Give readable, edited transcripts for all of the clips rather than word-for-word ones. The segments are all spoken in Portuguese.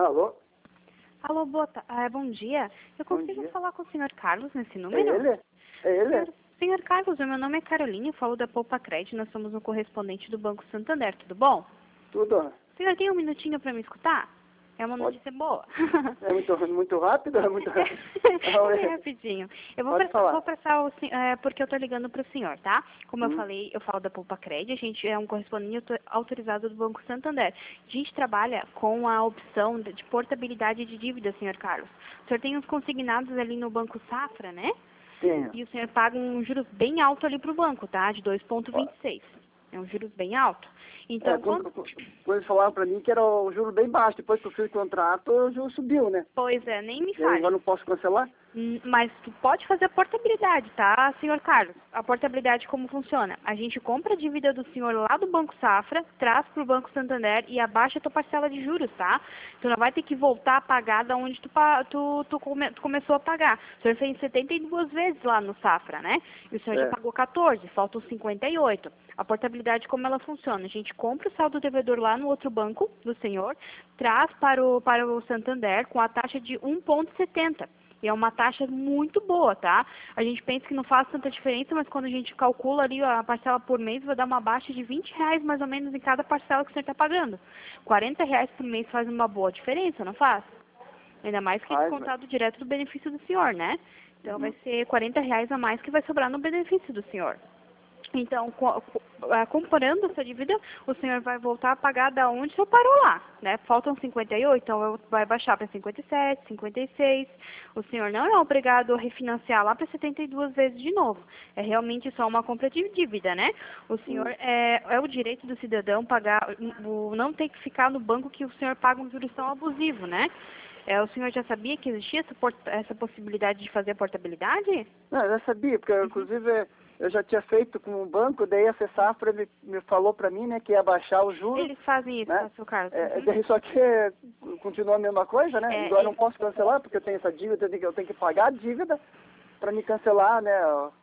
Alô? Alô, bom dia. Eu Bom consigo dia. falar com o senhor Carlos nesse É número? ele? É ele? Senhor Carlos, o meu nome é Carolina, eu falo da Poupa Crédito, nós somos um correspondente do Banco Santander, tudo bom? Tudo? O senhor tem um minutinho para me escutar? É uma Pode. notícia boa. É muito rápido? É muito rápido? É bem rapidinho. Eu Pode falar. vou passar porque eu tô ligando pro senhor, tá? Como eu Hum. falei, eu falo da Poupa Crédito, a gente é um correspondente autorizado do Banco Santander. A gente trabalha com a opção de portabilidade de dívida, senhor Carlos. O senhor tem uns consignados ali no Banco Safra, né? Sim. E o senhor paga um juros bem alto ali pro banco, tá? De 2,26. É um juros bem alto. Então, Quando eles falaram pra mim que era o juro bem baixo, depois que eu fiz o contrato, o juro subiu, né? Pois é, nem me E agora fale. não posso cancelar? Mas tu pode fazer a portabilidade, tá, senhor Carlos? A portabilidade como funciona? A gente compra a dívida do senhor lá do Banco Safra, traz pro Banco Santander e abaixa a tua parcela de juros, tá? Tu não vai ter que voltar a pagar da onde tu começou a pagar. O senhor fez 72 vezes lá no Safra, né? E o senhor já É. pagou 14, faltam 58. A portabilidade, como ela funciona? A gente compra o saldo devedor lá no outro banco do senhor, traz para o Santander com a taxa de 1,70. E é uma taxa muito boa, tá? A gente pensa que não faz tanta diferença, mas quando a gente calcula ali a parcela por mês, vai dar uma baixa de R$ 20 mais ou menos em cada parcela que o senhor está pagando. R$ 40 por mês faz uma boa diferença, não faz? Ainda mais que é Faz, descontado direto do benefício do senhor, né? Então vai ser R$ 40 a mais que vai sobrar no benefício do senhor. Então, comparando essa dívida, o senhor vai voltar a pagar da onde o senhor parou lá, né? Faltam 58, então vai baixar para 57, 56. O senhor não é obrigado a refinanciar lá para 72 vezes de novo. É realmente só uma compra de dívida, né? O senhor é o direito do cidadão pagar, não ter que ficar no banco que o senhor paga um juros tão abusivo, né? O senhor já sabia que existia essa possibilidade de fazer a portabilidade? Não, eu já sabia, porque inclusive eu já tinha feito com o banco, daí a Safra me falou pra mim, né, que ia baixar o juro. Eles fazem isso, né? tá, seu Carlos? Daí só que continua a mesma coisa, né? Agora eu não posso cancelar, porque eu tenho essa dívida, eu tenho que pagar a dívida para me cancelar, né,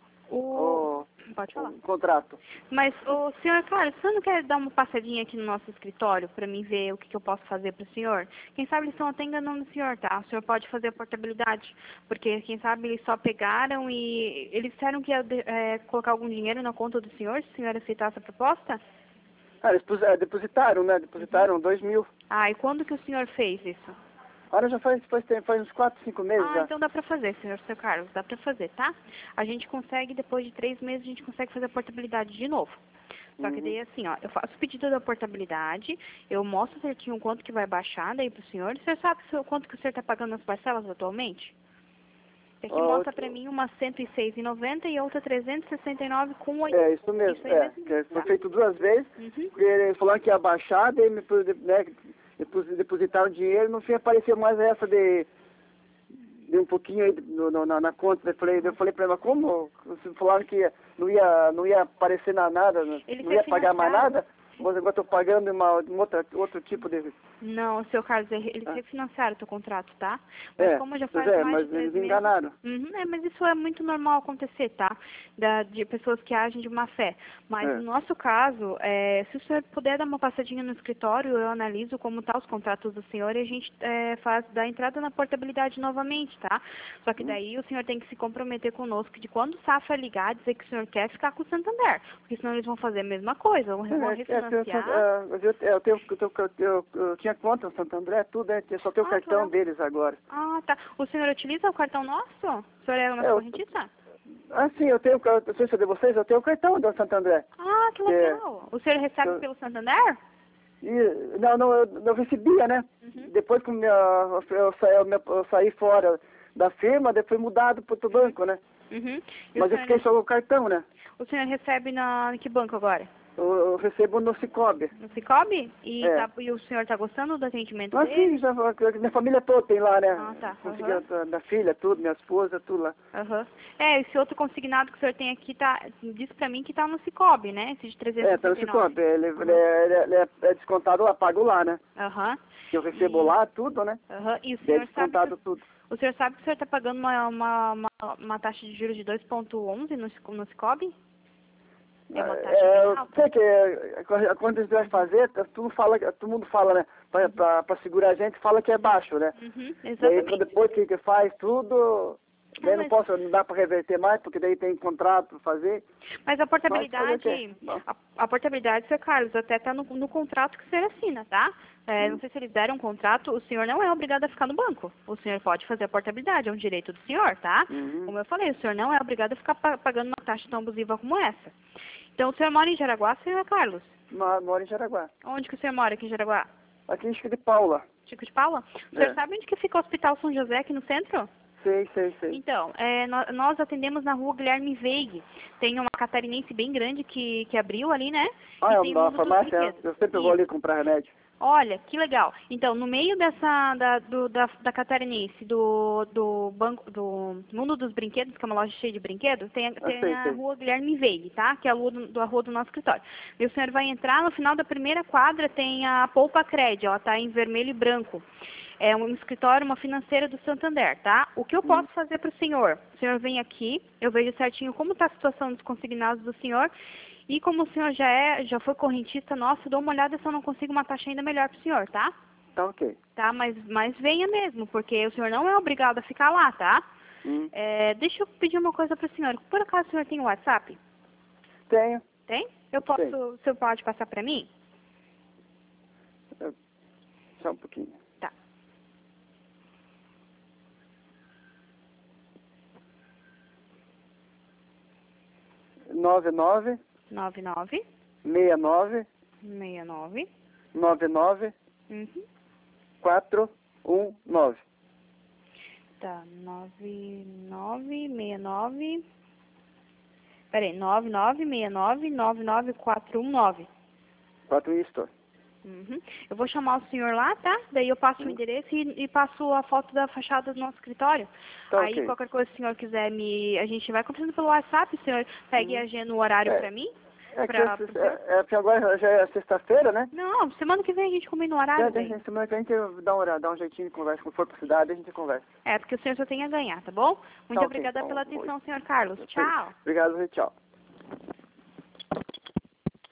Pode falar. o contrato. Mas, o senhor, claro, o senhor não quer dar uma passadinha aqui no nosso escritório para mim ver o que eu posso fazer para o senhor? Quem sabe eles estão até enganando o senhor, tá? O senhor pode fazer a portabilidade, porque quem sabe eles só pegaram e eles disseram que ia colocar algum dinheiro na conta do senhor, se o senhor aceitasse a proposta? Eles depositaram, né? Depositaram 2.000. Ah, e quando que o senhor fez isso? Agora já faz uns 4, 5 meses já. Então dá pra fazer, seu Carlos, dá pra fazer, tá? A gente consegue, depois de 3 meses, a gente consegue fazer a portabilidade de novo. Só que daí, assim, ó, eu faço o pedido da portabilidade, eu mostro certinho quanto que vai baixar daí pro senhor. O senhor sabe quanto que o senhor tá pagando nas parcelas atualmente? Aqui mostra pra mim uma R$ 106,90 e outra R$ 369,80. É, isso mesmo. Isso aí mesmo? Que foi Tá. feito 2 vezes, porque eles falaram que ia baixar, daí depositaram dinheiro, no fim apareceu mais essa de um pouquinho aí na conta. Eu falei pra ela, como? Vocês falaram que não ia aparecer nada, não ia pagar mais nada? Mas agora estou pagando outro tipo de... Não, seu Carlos, eles refinanciaram o teu contrato, tá? Mas como já faz mais mas de 3 eles meses... enganaram. mas isso é muito normal acontecer, tá? De pessoas que agem de má fé. Mas no nosso caso, se o senhor puder dar uma passadinha no escritório, eu analiso como tá os contratos do senhor e a gente dá entrada na portabilidade novamente, tá? Só que daí o senhor tem que se comprometer conosco de quando o Safra ligar, dizer que o senhor quer ficar com o Santander. Porque senão eles vão fazer a mesma coisa, vão refinanciar. Eu tinha conta no Santo André, tudo, só tem o cartão deles agora. Ah, tá. O senhor utiliza o cartão nosso? O senhor é o nosso correntista? Sim, eu sei se é de vocês, eu tenho o cartão do Santo André. Ah, que legal. O senhor recebe pelo Santander? Não, eu recebia, né? Depois que eu saí fora da firma, depois mudado para outro banco, né? Mas eu fiquei só com o cartão, né? O senhor recebe em que banco agora? Eu recebo no Cicobi. No Cicobi? E o senhor está gostando do atendimento Sim, dele? minha família toda tem lá, né? Ah, tá. Minha filha, tudo, minha esposa, tudo lá. Esse outro consignado que o senhor tem aqui diz pra mim que tá no Cicobi, né? Esse de 369. Tá no Cicobi. Ele é descontado lá, pago lá, né? Eu recebo lá tudo, né? E o senhor descontado tudo. O senhor sabe que o senhor está pagando uma taxa de juros de 2,11 no Cicobi? É uma taxa bem alta. Sei que quando a gente vai fazer, todo mundo fala, né? Pra segurar a gente, fala que é baixo, né? Exatamente. Daí depois que faz tudo, daí não dá para reverter mais, porque daí tem contrato para fazer. Mas a portabilidade, a portabilidade, Sr. Carlos, até está no contrato que o senhor assina, tá? Não sei se eles deram um contrato, o senhor não é obrigado a ficar no banco. O senhor pode fazer a portabilidade, é um direito do senhor, tá? Como eu falei, o senhor não é obrigado a ficar pagando uma taxa tão abusiva como essa. Então, o senhor mora em Jaraguá, Sr. Carlos? Moro em Jaraguá. Onde que o senhor mora aqui em Jaraguá? Aqui em Chico de Paula. Chico de Paula? O senhor sabe onde que fica o Hospital São José aqui no centro? Sei. Então, nós atendemos na rua Guilherme Veig. Tem uma catarinense bem grande que abriu ali, né? É uma farmácia, eu sempre vou ali comprar remédio. Olha, que legal. Então, no meio da catarinense, do Mundo dos Brinquedos, que é uma loja cheia de brinquedos, tem a rua Guilherme Veig, tá? Que é a rua do nosso escritório. E o senhor vai entrar, no final da primeira quadra tem a Poupa Cred, ela tá em vermelho e branco. É um escritório, uma financeira do Santander, tá? O que eu posso fazer para o senhor? O senhor vem aqui, eu vejo certinho como está a situação dos consignados do senhor, e como o senhor já foi correntista nosso, dou uma olhada se eu não consigo uma taxa ainda melhor para o senhor, tá? Tá ok. Tá, mas venha mesmo, porque o senhor não é obrigado a ficar lá, tá? Deixa eu pedir uma coisa para o senhor. Por acaso o senhor tem o WhatsApp? Tenho. Tem? O senhor pode passar para mim? Só um pouquinho. Tá. Nove nove 69 99 419. Tá, 9969. Peraí, 9969 4 isto. Eu vou chamar o senhor lá, tá? Daí eu passo o endereço e passo a foto da fachada do nosso escritório. Tá, aí, qualquer coisa que o senhor quiser a gente vai conversando pelo WhatsApp, o senhor pega e agenda o horário pra mim. Porque agora já é sexta-feira, né? Não, semana que vem a gente combina o horário. Semana que vem a gente dá um jeitinho de conversa. Quando for pra cidade, a gente conversa. Porque o senhor só tem a ganhar, tá bom? Muito obrigada pela atenção, senhor Carlos. Tchau. Obrigado, tchau.